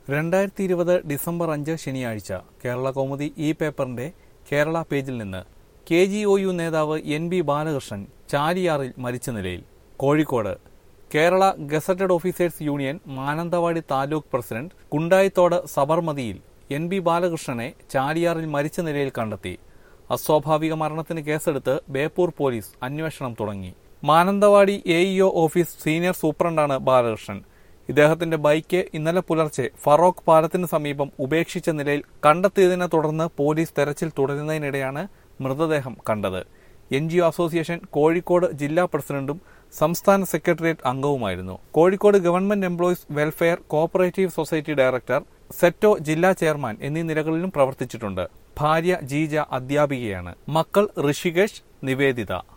2020 December 5 ശനിയാഴ്ച കേരള കൗമുദി പേപ്പറിന്റെ കേരള പേജിൽ നിന്ന് KGOU നേതാവ് NB ബാലകൃഷ്ണൻ ചാലിയാറിൽ മരിച്ച നിലയിൽ. Kozhikode Kerala gazetted officers union Mananthavady taluk president Kundayithode സബർമതിയിൽ NB ബാലകൃഷ്ണനെ ചാലിയാറിൽ മരിച്ച നിലയിൽ കണ്ടെത്തി. അസ്വാഭാവിക മരണത്തിന് കേസെടുത്ത് ബേപ്പൂർ പോലീസ് അന്വേഷണം തുടങ്ങി. മാനന്തവാടി AEO ഓഫീസ് സീനിയർ സൂപ്രണ്ടാണ് ബാലകൃഷ്ണൻ. ഇദ്ദേഹത്തിന്റെ ബൈക്ക് ഇന്നലെ പുലർച്ചെ ഫറോക്ക് പാലത്തിന് സമീപം ഉപേക്ഷിച്ച നിലയിൽ കണ്ടെത്തിയതിനെ തുടർന്ന് പോലീസ് തെരച്ചിൽ തുടരുന്നതിനിടെയാണ് മൃതദേഹം കണ്ടത്. NGO അസോസിയേഷൻ കോഴിക്കോട് ജില്ലാ പ്രസിഡന്റും സംസ്ഥാന സെക്രട്ടേറിയറ്റ് അംഗവുമായിരുന്നു. Kozhikode government employees welfare cooperative society director, SETO ജില്ലാ ചെയർമാൻ എന്നീ നിലകളിലും പ്രവർത്തിച്ചിട്ടുണ്ട്. ഭാര്യ ജീജ അധ്യാപികയാണ്. മക്കൾ ഋഷികേഷ്, നിവേദിത.